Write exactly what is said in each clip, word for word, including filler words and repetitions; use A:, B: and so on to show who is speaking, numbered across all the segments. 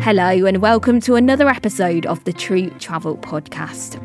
A: Hello and welcome to another episode of the True Travel Podcast.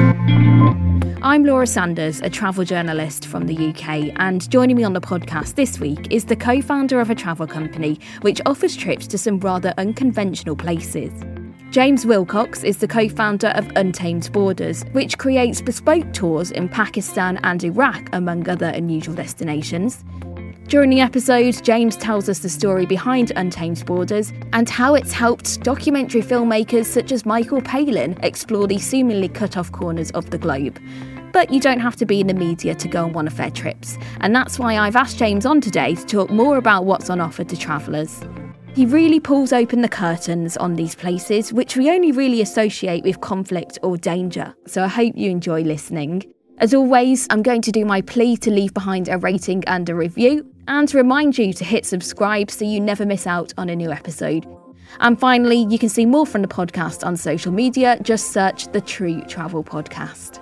A: I'm Laura Sanders, a travel journalist from the U K, and joining me on the podcast this week is the co-founder of a travel company which offers trips to some rather unconventional places. James Wilcox is the co-founder of Untamed Borders, which creates bespoke tours in Pakistan and Iraq, among other unusual destinations. During the episode, James tells us the story behind Untamed Borders and how it's helped documentary filmmakers such as Michael Palin explore these seemingly cut-off corners of the globe. But you don't have to be in the media to go on one of their trips, and that's why I've asked James on today to talk more about what's on offer to travellers. He really pulls open the curtains on these places, which we only really associate with conflict or danger, so I hope you enjoy listening. As always, I'm going to do my plea to leave behind a rating and a review, and to remind you to hit subscribe so you never miss out on a new episode. And finally, you can see more from the podcast on social media. Just search the True Travel Podcast.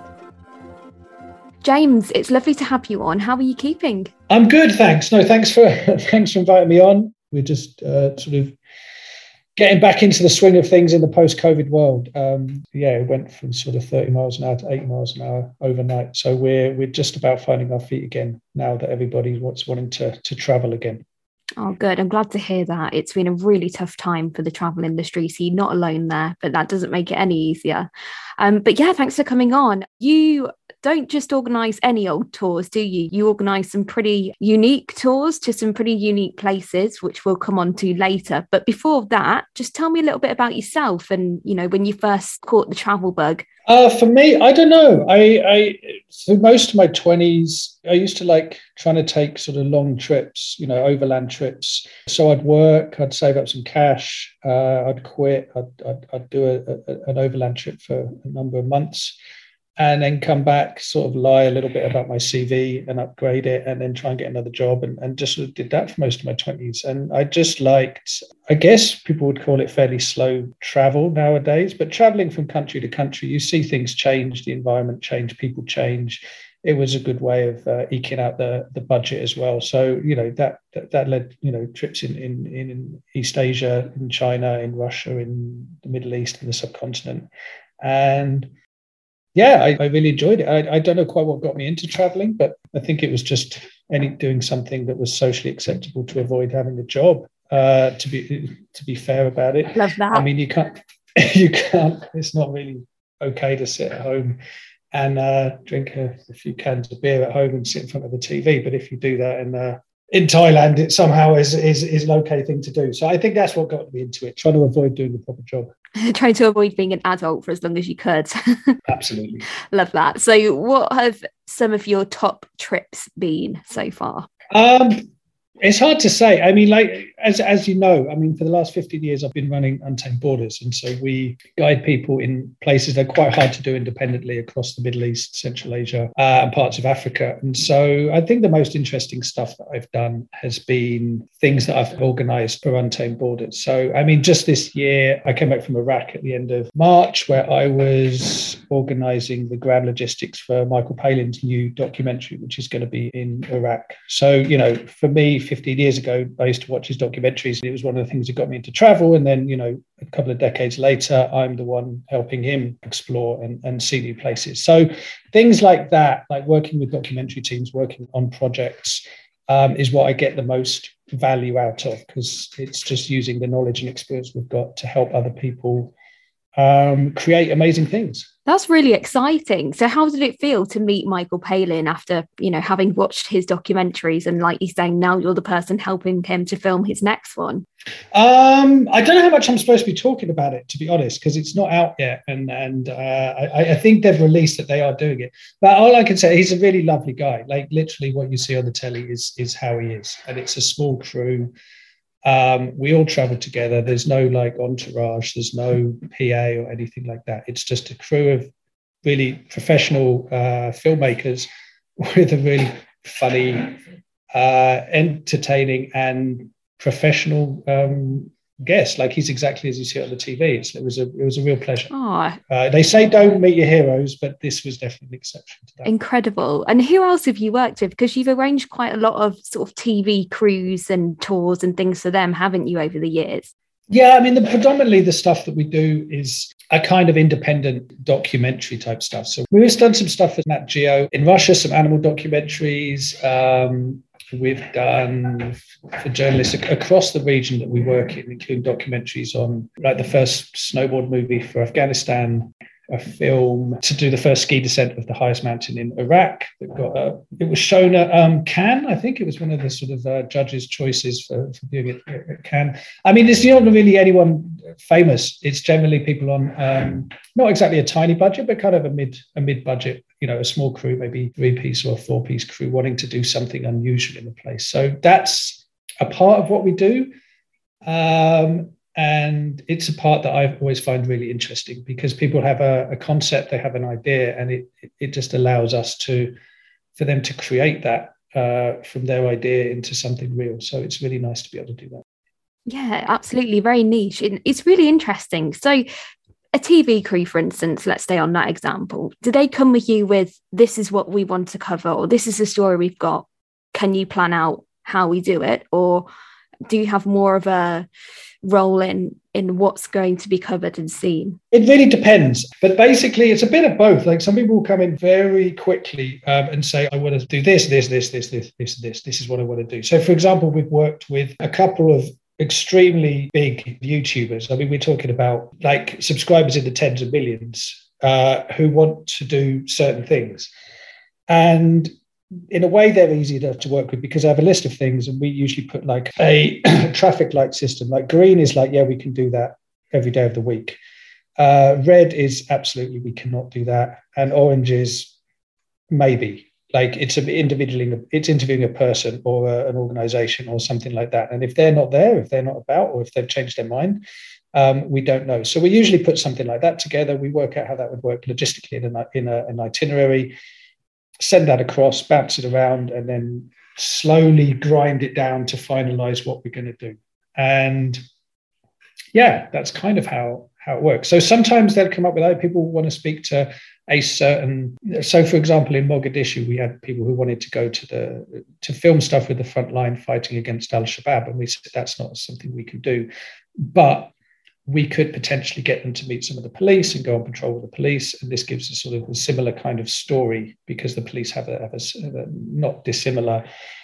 A: James, it's lovely to have you on. How are you keeping?
B: I'm good, thanks. No, thanks for thanks for inviting me on. We're just uh, sort of getting back into the swing of things in the post-COVID world. Um, yeah, it went from sort of thirty miles an hour to eighty miles an hour overnight. So we're we're just about finding our feet again now that everybody wants wanting to to travel again.
A: Oh, good. I'm glad to hear that. It's been a really tough time for the travel industry, so you're not alone there, but that doesn't make it any easier. Um, but yeah, thanks for coming on. You don't just organise any old tours, do you? You organise some pretty unique tours to some pretty unique places, which we'll come on to later. But before that, just tell me a little bit about yourself and, you know, when you first caught the travel bug.
B: Uh, for me, I don't know. I, I through most of my twenties, I used to like trying to take sort of long trips, you know, overland trips. So I'd work, I'd save up some cash, uh, I'd quit, I'd, I'd, I'd do a, a, an overland trip for a number of months, and then come back, sort of lie a little bit about my C V and upgrade it, and then try and get another job, and, and just sort of did that for most of my twenties. And I just liked, I guess people would call it fairly slow travel nowadays, but traveling from country to country, you see things change, the environment change, people change. It was a good way of uh, eking out the, the budget as well. So, you know, that that, that led, you know, trips in, in, in East Asia, in China, in Russia, in the Middle East, in the subcontinent. And yeah, I, I really enjoyed it. I, I don't know quite what got me into traveling, but I think it was just any doing something that was socially acceptable to avoid having a job. Uh, to be to be fair about it,
A: love that.
B: I mean, you can't you can't. It's not really okay to sit at home and uh, drink a, a few cans of beer at home and sit in front of the T V. But if you do that in uh, in Thailand, it somehow is, is is an okay thing to do. So I think that's what got me into it. Trying to avoid doing the proper job.
A: Trying to avoid being an adult for as long as you could.
B: Absolutely.
A: Love that. So what have some of your top trips been so far?
B: Um, it's hard to say. I mean, like, as as you know, I mean, for the last fifteen years, I've been running Untamed Borders. And so we guide people in places that are quite hard to do independently across the Middle East, Central Asia, uh, and parts of Africa. And so I think the most interesting stuff that I've done has been things that I've organised for Untamed Borders. So, I mean, just this year, I came back from Iraq at the end of March, where I was organising the ground logistics for Michael Palin's new documentary, which is going to be in Iraq. So, you know, for me, fifteen years ago, I used to watch his documentaries. It was one of the things that got me into travel. And then, you know, a couple of decades later, I'm the one helping him explore and, and see new places. So things like that, like working with documentary teams, working on projects, um, is what I get the most value out of, because it's just using the knowledge and experience we've got to help other people um, create amazing things.
A: That's really exciting. So how did it feel to meet Michael Palin after, you know, having watched his documentaries and, like you're saying, now you're the person helping him to film his next one?
B: Um, I don't know how much I'm supposed to be talking about it, to be honest, because it's not out yet. And and uh, I, I think they've released that they are doing it. But all I can say, he's a really lovely guy. Like literally what you see on the telly is, is how he is. And it's a small crew. Um, we all travel together. There's no like entourage. There's no P A or anything like that. It's just a crew of really professional uh, filmmakers with a really funny, uh, entertaining and professional um, guest. Like he's exactly as you see it on the T V. It's, it was a it was a real pleasure.
A: Oh,
B: uh, they say don't meet your heroes, but this was definitely an exception to that.
A: Incredible. And who else have you worked with? Because you've arranged quite a lot of sort of T V crews and tours and things for them, haven't you, over the years?
B: Yeah, I mean, the, predominantly the stuff that we do is a kind of independent documentary type stuff. So we've done some stuff with Nat Geo in Russia, some animal documentaries. Um, we've done for journalists across the region that we work in, including documentaries on like the first snowboard movie for Afghanistan, a film to do the first ski descent of the highest mountain in Iraq. That got uh, it was shown at um, Cannes. I think it was one of the sort of uh, judges' choices for, for viewing it at Cannes. I mean, it's not really anyone famous. It's generally people on um, not exactly a tiny budget, but kind of a mid a mid budget. You know, a small crew, maybe three piece or a four piece crew, wanting to do something unusual in the place. So that's a part of what we do. Um, And it's a part that I always find really interesting because people have a, a concept, they have an idea, and it it just allows us to, for them to create that uh, from their idea into something real. So it's really nice to be able to do that.
A: Yeah, absolutely. Very niche. It's really interesting. So a T V crew, for instance, let's stay on that example. Do they come with you with, this is what we want to cover, or this is the story we've got? Can you plan out how we do it? Or do you have more of a role in in what's going to be covered and seen?
B: It really depends, but basically it's a bit of both. Like some people will come in very quickly um, and say, I want to do this, this, this, this, this, this, this, this is what I want to do. So for example, we've worked with a couple of extremely big YouTubers. I mean, we're talking about like subscribers in the tens of millions uh, who want to do certain things. And in a way, they're easy to, to work with because I have a list of things and we usually put like a traffic light system. Like green is like, yeah, we can do that every day of the week. Uh, red is absolutely, we cannot do that. And orange is maybe. Like it's individually, it's interviewing a person or a, an organization or something like that. And if they're not there, if they're not about, or if they've changed their mind, um, we don't know. So we usually put something like that together. We work out how that would work logistically in, a, in a, an itinerary, send that across, bounce it around, and then slowly grind it down to finalize what we're going to do. And yeah, that's kind of how, how it works. So sometimes they'll come up with other people who want to speak to a certain, so for example, in Mogadishu, we had people who wanted to go to the, to film stuff with the front line fighting against Al-Shabaab. And we said, that's not something we can do, but we could potentially get them to meet some of the police and go on patrol with the police. And this gives us sort of a similar kind of story because the police have a, have a, a not dissimilar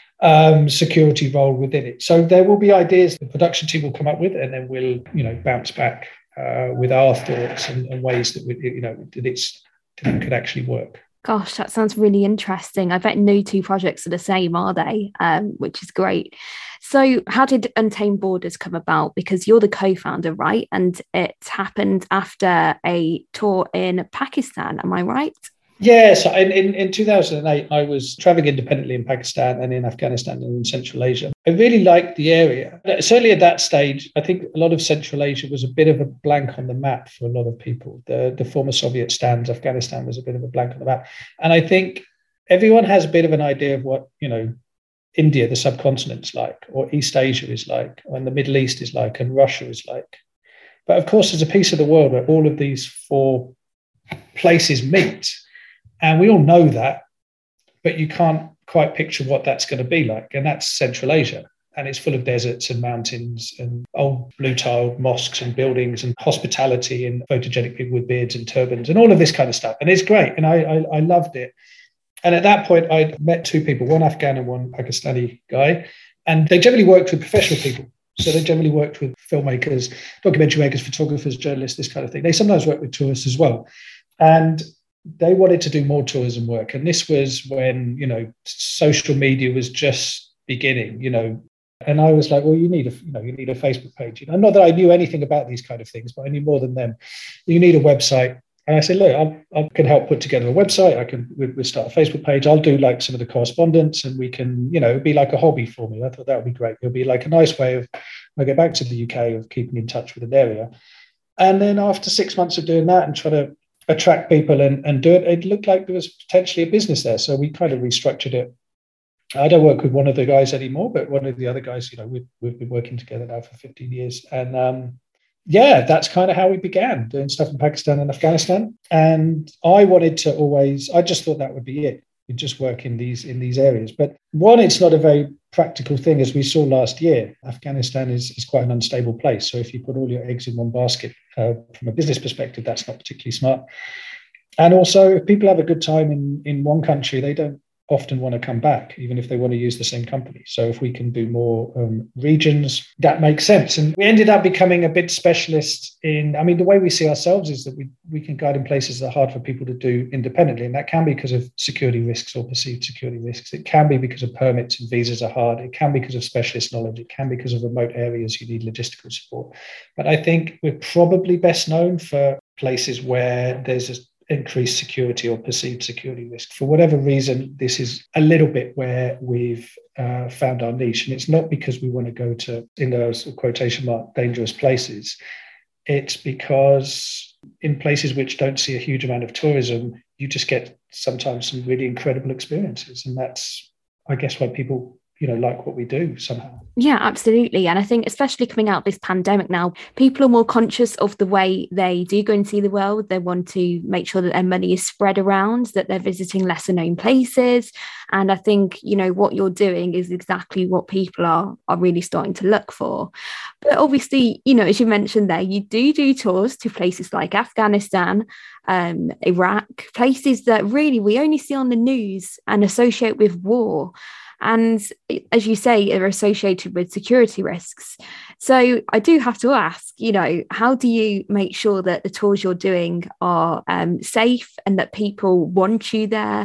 B: um, security role within it. So there will be ideas the production team will come up with, and then we'll, you know, bounce back uh, with our thoughts and, and ways that we, you know, that it's that it could actually work.
A: Gosh, that sounds really interesting. I bet no two projects are the same, are they? Um, which is great. So how did Untamed Borders come about? Because you're the co-founder, right? And it happened after a tour in Pakistan. Am I right?
B: Yeah, so in, in, in two thousand eight, I was traveling independently in Pakistan and in Afghanistan and in Central Asia. I really liked the area. Certainly at that stage, I think a lot of Central Asia was a bit of a blank on the map for a lot of people. The, the former Soviet stands, Afghanistan was a bit of a blank on the map. And I think everyone has a bit of an idea of what, you know, India, the subcontinent's like, or East Asia is like, and the Middle East is like, and Russia is like. But of course, there's a piece of the world where all of these four places meet. And we all know that, but you can't quite picture what that's going to be like. And that's Central Asia. And it's full of deserts and mountains and old blue tiled mosques and buildings and hospitality and photogenic people with beards and turbans and all of this kind of stuff. And it's great. And I, I, I loved it. And at that point, I'd met two people, one Afghan and one Pakistani guy. And they generally worked with professional people. So they generally worked with filmmakers, documentary makers, photographers, journalists, this kind of thing. They sometimes work with tourists as well. And they wanted to do more tourism work. And this was when, you know, social media was just beginning, you know. And I was like, well, you need a, you know, you need a Facebook page. You know, not that I knew anything about these kind of things, but I knew more than them. You need a website. And I said, look, I, I can help put together a website. I can we, we'll start a Facebook page. I'll do like some of the correspondence and we can, you know, it'd be like a hobby for me. I thought that would be great. It'll be like a nice way of, when I get back to the U K, of keeping in touch with an area. And then after six months of doing that and trying to attract people and, and do it, it looked like there was potentially a business there. So we kind of restructured it. I don't work with one of the guys anymore, but one of the other guys, you know, we've, we've been working together now for fifteen years. And um, yeah, that's kind of how we began doing stuff in Pakistan and Afghanistan. And I wanted to always, I just thought that would be it. We'd just work in these, in these areas. But one, it's not a very practical thing, as we saw last year. Afghanistan is, is quite an unstable place. So if you put all your eggs in one basket, uh, from a business perspective, that's not particularly smart. And also, if people have a good time in, in one country, they don't often want to come back, even if they want to use the same company. So if we can do more um, regions, that makes sense. And we ended up becoming a bit specialist in, I mean, the way we see ourselves is that we, we can guide in places that are hard for people to do independently. And that can be because of security risks or perceived security risks. It can be because of permits and visas are hard. It can be because of specialist knowledge. It can be because of remote areas you need logistical support. But I think we're probably best known for places where there's a increased security or perceived security risk. For whatever reason, this is a little bit where we've uh, found our niche. And it's not because we want to go to, in those quotation mark, dangerous places. It's because in places which don't see a huge amount of tourism, you just get sometimes some really incredible experiences. And that's, I guess, why people, you know, like what we do somehow.
A: Yeah, absolutely. And I think especially coming out of this pandemic now, people are more conscious of the way they do go and see the world. They want to make sure that their money is spread around, that they're visiting lesser known places. And I think, you know, what you're doing is exactly what people are, are really starting to look for. But obviously, you know, as you mentioned there, you do do tours to places like Afghanistan, um, Iraq, places that really we only see on the news and associate with war. And as you say, are associated with security risks. So I do have to ask, you know, how do you make sure that the tours you're doing are um, safe and that people want you there?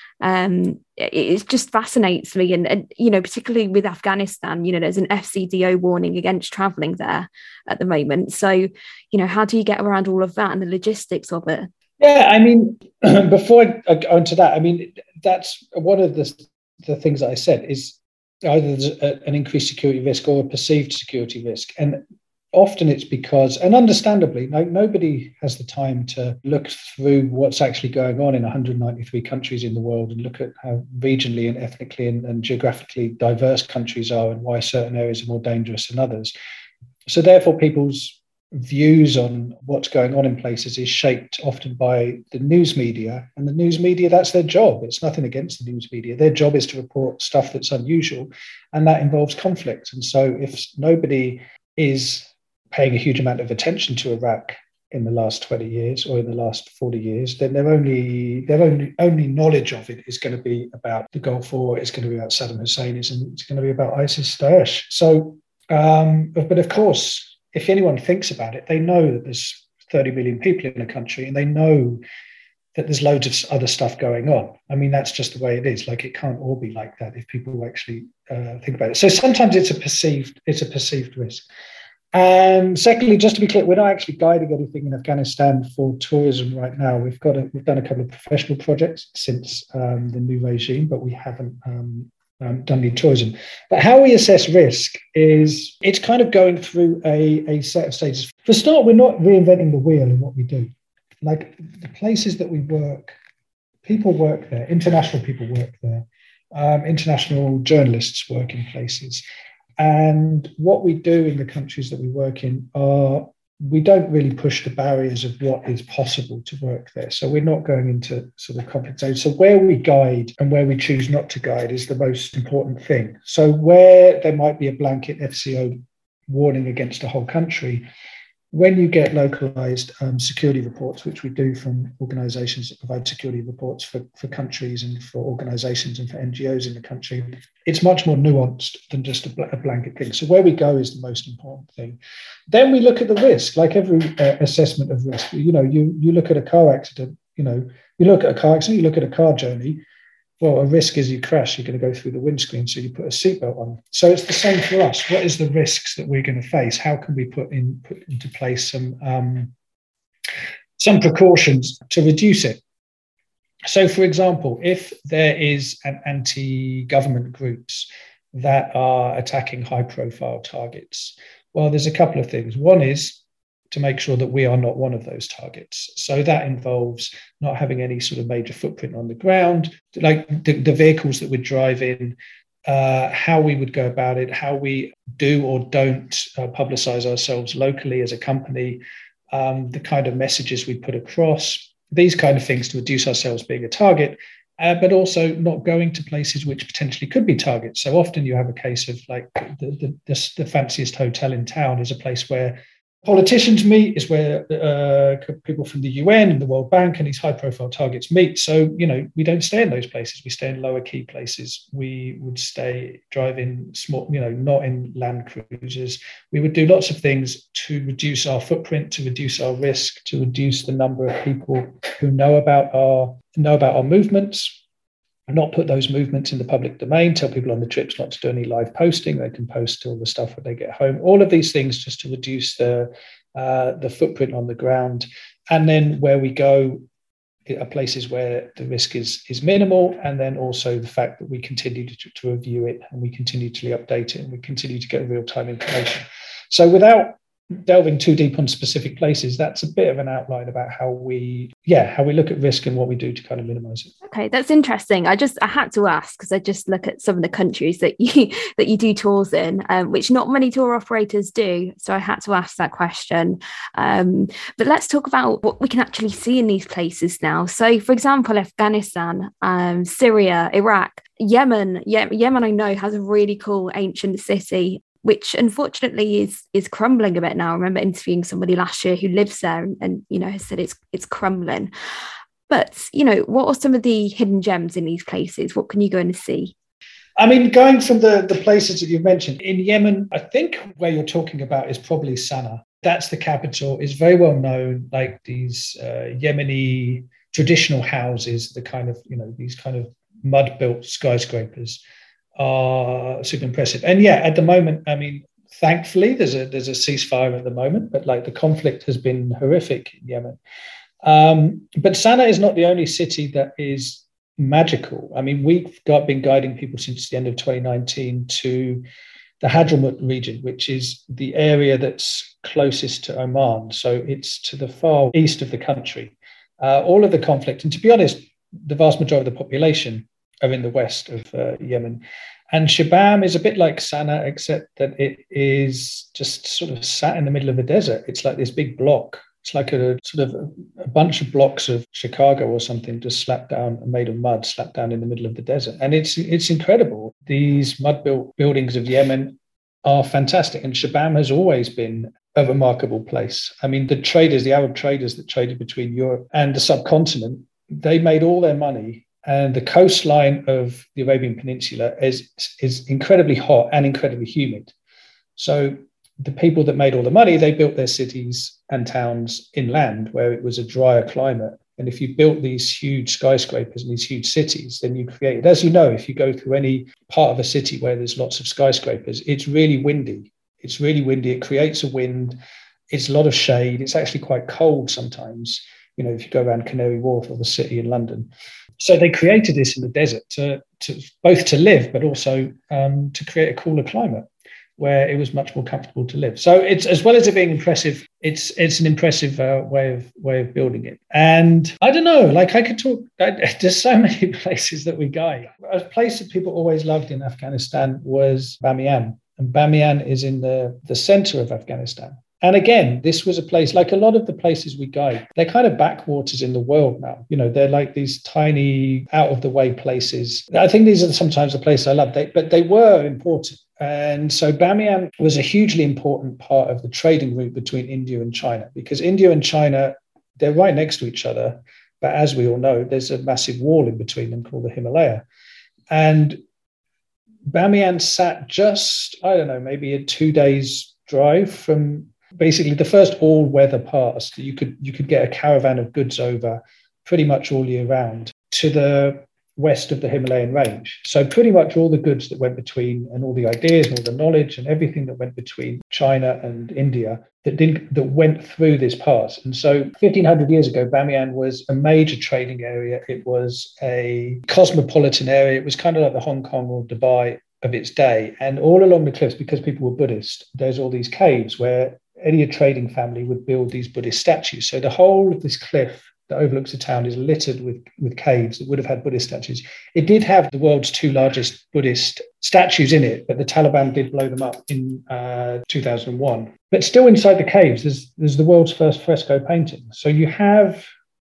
A: Um, it, it just fascinates me. And, and, you know, particularly with Afghanistan, you know, there's an F C D O warning against travelling there at the moment. So, you know, how do you get around all of that and the logistics of it?
B: Yeah, I mean, before I go into that, I mean, that's one of the the things that I said is either there's a, an increased security risk or a perceived security risk. And often it's because, and understandably, no, nobody has the time to look through what's actually going on in one hundred ninety-three countries in the world and look at how regionally and ethnically and, and geographically diverse countries are and why certain areas are more dangerous than others. So therefore, people's views on what's going on in places is shaped often by the news media, and the news media, that's their job. It's nothing against the news media. Their job is to report stuff that's unusual, and that involves conflict. And so if nobody is paying a huge amount of attention to Iraq in the last twenty years or in the last forty years, then their only their only only knowledge of it is going to be about the Gulf War, it's going to be about Saddam Hussein, it's, it's going to be about ISIS, Daesh. So um, but, but of course, if anyone thinks about it, they know that there's thirty million people in a country, and they know that there's loads of other stuff going on. I mean, that's just the way it is. Like, it can't all be like that if people actually uh, think about it. So sometimes it's a perceived, it's a perceived risk. And secondly, just to be clear, we're not actually guiding anything in Afghanistan for tourism right now. We've got a, we've done a couple of professional projects since um, the new regime, but we haven't um, Um, done any tourism. But how we assess risk is it's kind of going through a, a set of stages. For a start, we're not reinventing the wheel in what we do. Like, the places that we work, people work there, international people work there, um, international journalists work in places. And what we do in the countries that we work in are, we don't really push the barriers of what is possible to work there. So we're not going into sort of conflict zones. So where we guide and where we choose not to guide is the most important thing. So where there might be a blanket F C O warning against a whole country, when you get localized um, security reports, which we do from organizations that provide security reports for, for countries and for organizations and for N G Os in the country, it's much more nuanced than just a, bl- a blanket thing. So where we go is the most important thing. Then we look at the risk, like every uh, assessment of risk. You know, you, you look at a car accident, you know, you look at a car accident, you look at a car journey. Well, a risk is you crash, you're going to go through the windscreen, so you put a seatbelt on. So it's the same for us. What is the risks that we're going to face? How can we put in put into place some um, some precautions to reduce it? So, for example, if there is an anti-government groups that are attacking high-profile targets, well, there's a couple of things. One is to make sure that we are not one of those targets. So that involves not having any sort of major footprint on the ground, like the, the vehicles that we drive in, uh, how we would go about it, how we do or don't uh, publicize ourselves locally as a company, um, the kind of messages we put across, these kind of things to reduce ourselves being a target. Uh, but also not going to places which potentially could be targets. So often you have a case of like the, the, the, the fanciest hotel in town is a place where politicians meet, is where uh, people from the U N and the World Bank and these high-profile targets meet. So, you know, we don't stay in those places. We stay in lower key places. We would stay, drive in small, you know, not in Land Cruisers. We would do lots of things to reduce our footprint, to reduce our risk, to reduce the number of people who know about our know about our movements. Not put those movements in the public domain, tell people on the trips not to do any live posting. They can post all the stuff when they get home. All of these things just to reduce the, uh, the footprint on the ground. And then where we go are places where the risk is, is minimal. And then also the fact that we continue to, to review it and we continue to update it and we continue to get real-time information. So without delving too deep on specific places, that's a bit of an outline about how we, yeah, how we look at risk and what we do to kind of minimize it.
A: Okay, that's interesting. I just I had to ask because I just look at some of the countries that you that you do tours in, um, which not many tour operators do. So I had to ask that question. Um, but let's talk about what we can actually see in these places now. So, for example, Afghanistan, um, Syria, Iraq, Yemen. Ye- Yemen, I know, has a really cool ancient city, which unfortunately is is crumbling a bit now. I remember interviewing somebody last year who lives there and, and you know, has said it's it's crumbling. But, you know, what are some of the hidden gems in these places? What can you go and see?
B: I mean, going from the, the places that you've mentioned, in Yemen, I think where you're talking about is probably Sana'a. That's the capital. It's very well known, like these uh, Yemeni traditional houses, the kind of, you know, these kind of mud-built skyscrapers are super impressive. And yeah, at the moment, I mean, thankfully, there's a there's a ceasefire at the moment, but like the conflict has been horrific in Yemen. Um, but Sana'a is not the only city that is magical. I mean, we've got been guiding people since the end of twenty nineteen to the Hadramaut region, which is the area that's closest to Oman. So it's to the far east of the country. Uh, all of the conflict, and to be honest, the vast majority of the population are in the west of uh, Yemen. And Shibam is a bit like Sana'a, except that it is just sort of sat in the middle of a desert. It's like this big block. It's like a sort of a, a bunch of blocks of Chicago or something just slapped down and made of mud, slapped down in the middle of the desert. And it's it's incredible. These mud-built buildings of Yemen are fantastic. And Shibam has always been a remarkable place. I mean, the traders, the Arab traders that traded between Europe and the subcontinent, they made all their money. And the coastline of the Arabian Peninsula is, is incredibly hot and incredibly humid. So the people that made all the money, they built their cities and towns inland where it was a drier climate. And if you built these huge skyscrapers and these huge cities, then you created, as you know, if you go through any part of a city where there's lots of skyscrapers, it's really windy. It's really windy. It creates a wind. It's a lot of shade. It's actually quite cold sometimes, you know, if you go around Canary Wharf or the city in London. So they created this in the desert to, to both to live, but also um, to create a cooler climate where it was much more comfortable to live. So it's, as well as it being impressive, it's it's an impressive uh, way of way of building it. And I don't know, like I could talk, I, there's so many places that we guide. A place that people always loved in Afghanistan was Bamiyan. And Bamiyan is in the, the center of Afghanistan. And again, this was a place, like a lot of the places we guide, they're kind of backwaters in the world now. You know, they're like these tiny, out-of-the-way places. I think these are sometimes the places I love, they, but they were important. And so Bamiyan was a hugely important part of the trading route between India and China, because India and China, they're right next to each other. But as we all know, there's a massive wall in between them called the Himalaya. And Bamiyan sat just, I don't know, maybe a two days drive from basically the first all-weather pass. You could you could get a caravan of goods over pretty much all year round to the west of the Himalayan range. So pretty much all the goods that went between, and all the ideas and all the knowledge and everything that went between China and India that didn't that went through this pass. And so fifteen hundred years ago, Bamiyan was a major trading area. It was a cosmopolitan area. It was kind of like the Hong Kong or Dubai of its day. And all along the cliffs, because people were Buddhist, there's all these caves where any trading family would build these Buddhist statues. So the whole of this cliff that overlooks the town is littered with, with caves that would have had Buddhist statues. It did have the world's two largest Buddhist statues in it, but the Taliban did blow them up in uh, two thousand one. But still inside the caves, there's, there's the world's first fresco painting. So you have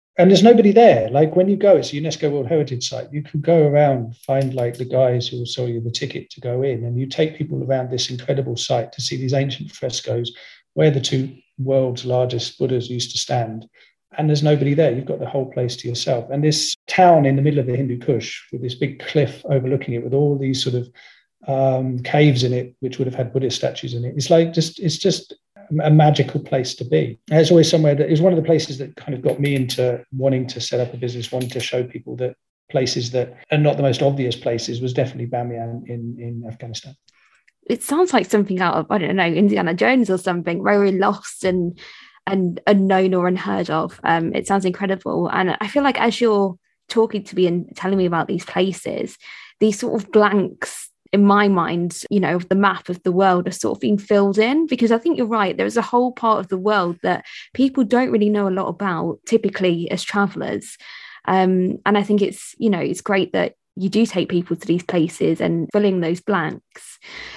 B: And there's nobody there. Like when you go, it's a UNESCO World Heritage Site. You could go around, find like the guys who will sell you the ticket to go in, and you take people around this incredible site to see these ancient frescoes where the two world's largest Buddhas used to stand. And there's nobody there. You've got the whole place to yourself. And this town in the middle of the Hindu Kush with this big cliff overlooking it with all these sort of um, caves in it, which would have had Buddhist statues in it. It's like just, it's just a magical place to be. And it's always somewhere that is one of the places that kind of got me into wanting to set up a business, wanting to show people that places that are not the most obvious places was definitely Bamiyan in, in Afghanistan.
A: It sounds like something out of, I don't know, Indiana Jones or something, very lost and and unknown or unheard of. Um, it sounds incredible. And I feel like as you're talking to me and telling me about these places, these sort of blanks in my mind, you know, of the map of the world are sort of being filled in, because I think you're right. There is a whole part of the world that people don't really know a lot about, typically as travellers. Um, and I think it's, you know, it's great that you do take people to these places and filling those blanks.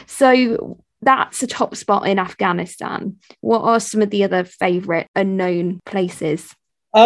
A: So that's a top spot in Afghanistan. What are some of the other favourite unknown places?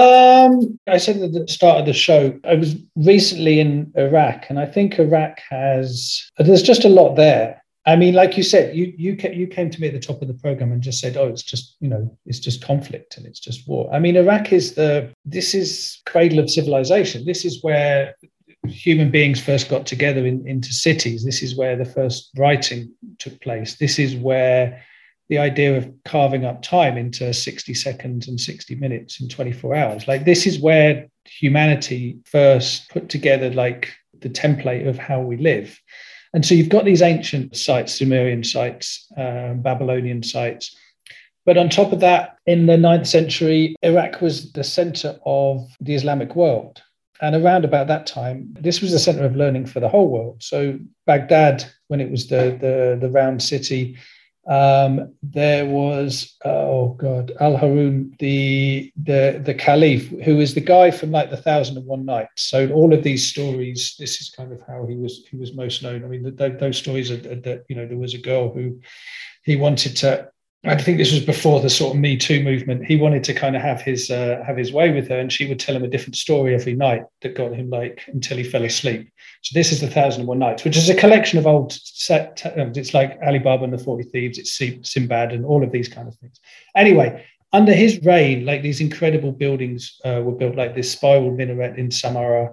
B: Um, I said at the start of the show, I was recently in Iraq, and I think Iraq has, there's just a lot there. I mean, like you said, you you you came to me at the top of the program and just said, oh, it's just, you know, it's just conflict and it's just war. I mean, Iraq is the, this is cradle of civilization. This is where human beings first got together in, into cities. This is where the first writing took place. This is where the idea of carving up time into sixty seconds and sixty minutes and twenty-four hours, like this is where humanity first put together like the template of how we live. And so you've got these ancient sites, Sumerian sites, um, Babylonian sites. But on top of that, in the ninth century, Iraq was the center of the Islamic world. And around about that time, this was the center of learning for the whole world. So Baghdad, when it was the, the, the round city, um, there was, uh, oh God, Al-Harun, the, the, the Caliph, who is the guy from like the Thousand and One Nights. So all of these stories, this is kind of how he was, he was most known. I mean, the, the, those stories are that, you know, there was a girl who he wanted to, I think this was before the sort of Me Too movement. He wanted to kind of have his uh, have his way with her, and she would tell him a different story every night that got him like until he fell asleep. So this is the Thousand and One Nights, which is a collection of old set. It's like Ali Baba and the Forty Thieves. It's Sinbad and all of these kind of things. Anyway, under his reign, like these incredible buildings uh, were built, like this spiral minaret in Samarra.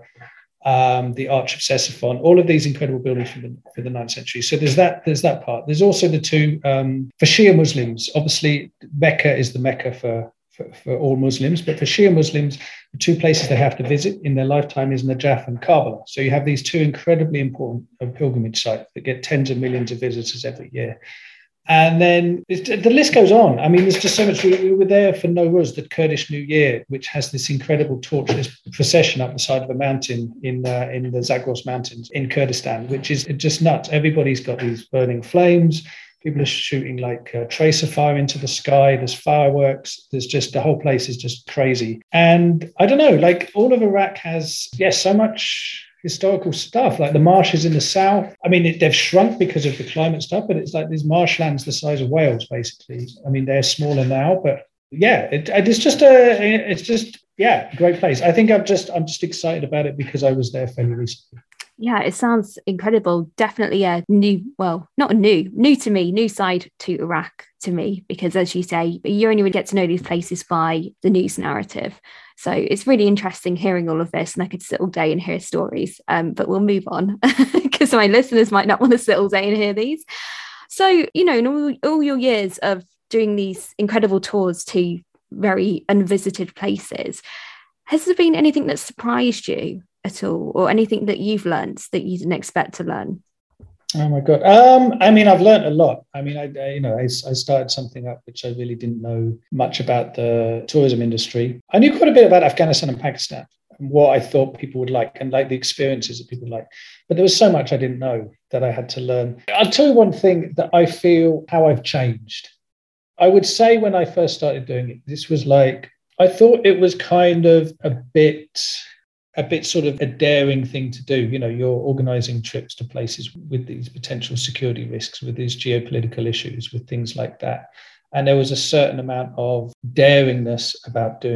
B: Um, the Arch of Ctesiphon, all of these incredible buildings from the, from the ninth century. So there's that, there's that part. There's also the two, um, for Shia Muslims, obviously Mecca is the Mecca for, for, for all Muslims, but for Shia Muslims, the two places they have to visit in their lifetime is Najaf and Karbala. So you have these two incredibly important pilgrimage sites that get tens of millions of visitors every year. And then the list goes on. I mean, there's just so much. We, we were there for Nowruz, the Kurdish New Year, which has this incredible torch procession up the side of a mountain in uh, in the Zagros Mountains in Kurdistan, which is just nuts. Everybody's got these burning flames. People are shooting like uh, tracer fire into the sky. There's fireworks. There's just, the whole place is just crazy. And I don't know, like all of Iraq has, yes, so much historical stuff, like the marshes in the south. I mean, it, they've shrunk because of the climate stuff, but it's like these marshlands the size of Wales, basically. I mean, they're smaller now, but yeah, it, it's just a, it's just, yeah, a great place. I think I'm just, I'm just excited about it because I was there fairly recently.
A: Yeah, it sounds incredible. Definitely a new, well, not a new, new to me, new side to Iraq to me, because as you say, you only really get to know these places by the news narrative. So it's really interesting hearing all of this, and I could sit all day and hear stories, um, but we'll move on because my listeners might not want to sit all day and hear these. So, you know, in all, all your years of doing these incredible tours to very unvisited places, has there been anything that surprised you at all, or anything that you've learned that you didn't expect to learn?
B: Oh my God. Um, I mean, I've learned a lot. I mean, I, I you know, I, I started something up which I really didn't know much about the tourism industry. I knew quite a bit about Afghanistan and Pakistan and what I thought people would like and like the experiences that people like. But there was so much I didn't know that I had to learn. I'll tell you one thing that I feel how I've changed. I would say when I first started doing it, this was like, I thought it was kind of a bit... a bit sort of a daring thing to do. You know, you're organizing trips to places with these potential security risks, with these geopolitical issues, with things like that. And there was a certain amount of daringness about doing it.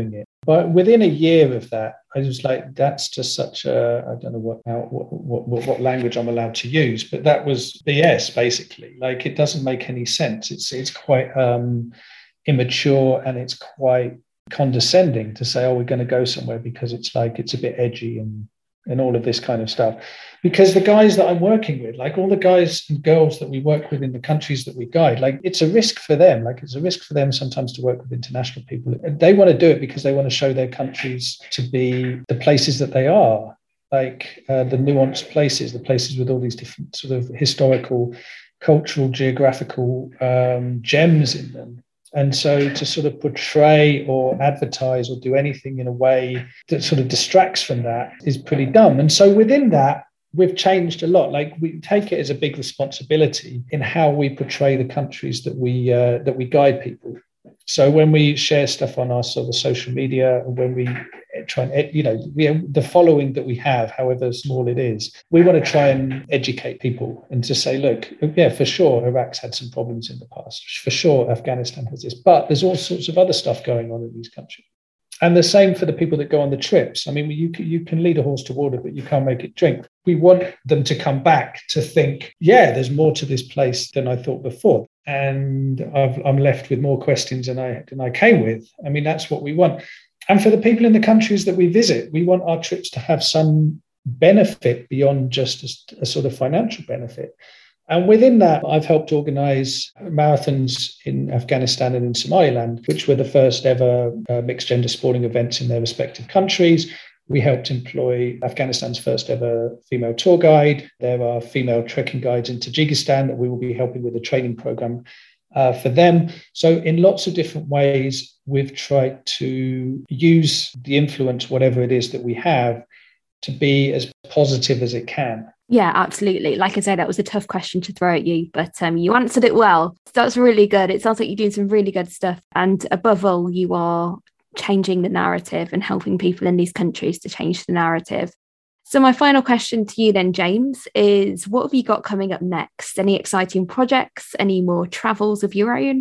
B: But within a year of that, I was like, that's just such a, I don't know what, what, what, what language I'm allowed to use, but that was B S basically. Like, it doesn't make any sense. It's, it's quite um, immature, and it's quite condescending to say, oh, we're going to go somewhere because it's like, it's a bit edgy and and all of this kind of stuff. Because the guys that I'm working with, like all the guys and girls that we work with in the countries that we guide, like it's a risk for them. Like it's a risk for them sometimes to work with international people. They want to do it because they want to show their countries to be the places that they are, like uh, the nuanced places, the places with all these different sort of historical, cultural, geographical um, gems in them. And so to sort of portray or advertise or do anything in a way that sort of distracts from that is pretty dumb. And so within that, we've changed a lot. Like, we take it as a big responsibility in how we portray the countries that we uh, that we guide people. So when we share stuff on our sort of social media, and when we try and, you know, we, the following that we have, however small it is, we want to try and educate people and to say, look, yeah, for sure, Iraq's had some problems in the past. For sure, Afghanistan has this, but there's all sorts of other stuff going on in these countries. And the same for the people that go on the trips. I mean, you can, you can lead a horse to water, but you can't make it drink. We want them to come back to think, yeah, there's more to this place than I thought before. And I've, I'm left with more questions than I, than I came with. I mean, that's what we want. And for the people in the countries that we visit, we want our trips to have some benefit beyond just a, a sort of financial benefit. And within that, I've helped organise marathons in Afghanistan and in Somaliland, which were the first ever uh, mixed gender sporting events in their respective countries. We helped employ Afghanistan's first ever female tour guide. There are female trekking guides in Tajikistan that we will be helping with a training program uh, for them. So in lots of different ways, we've tried to use the influence, whatever it is that we have, to be as positive as it can.
A: Yeah, absolutely. Like I said, that was a tough question to throw at you, but um, you answered it well. That's really good. It sounds like you're doing some really good stuff. And above all, you are changing the narrative and helping people in these countries to change the narrative. So my final question to you then, James, is what have you got coming up next? Any exciting projects? Any more travels of your own?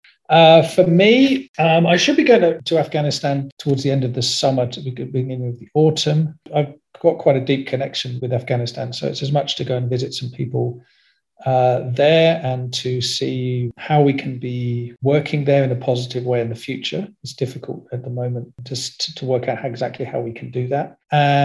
B: Uh, for me, um, I should be going to, to Afghanistan towards the end of the summer to the beginning of the autumn. I've got quite a deep connection with Afghanistan, so it's as much to go and visit some people uh, there and to see how we can be working there in a positive way in the future. It's difficult at the moment just to, to work out how, exactly how we can do that.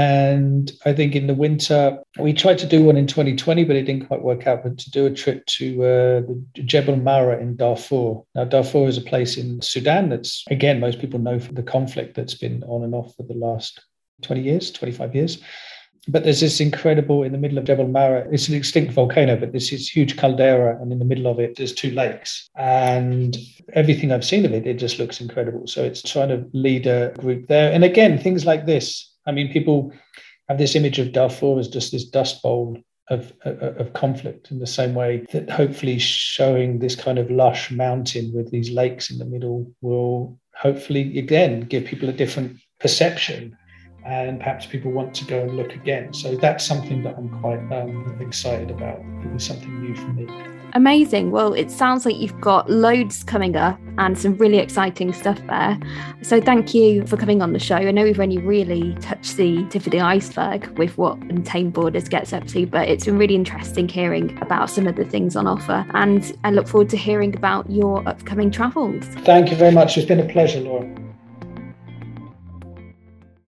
B: And I think in the winter, we tried to do one in twenty twenty, but it didn't quite work out, but to do a trip to uh, the Jebel Mara in Darfur. Now, Darfur is a place in Sudan that's, again, most people know from the conflict that's been on and off for the last twenty years, twenty-five years. But there's this incredible, in the middle of Jebel Mara, it's an extinct volcano, but there's this huge caldera, and in the middle of it, there's two lakes. And everything I've seen of it, it just looks incredible. So it's trying to lead a group there. And again, things like this. I mean, people have this image of Darfur as just this dust bowl of, of, of conflict, in the same way that hopefully showing this kind of lush mountain with these lakes in the middle will hopefully, again, give people a different perception. And perhaps people want to go and look again. So that's something that I'm quite um, excited about. It was something new for me.
A: Amazing. Well, it sounds like you've got loads coming up and some really exciting stuff there. So thank you for coming on the show. I know we've only really touched the tip of the iceberg with what Untamed Borders gets up to, but it's been really interesting hearing about some of the things on offer. And I look forward to hearing about your upcoming travels.
B: Thank you very much. It's been a pleasure, Laura.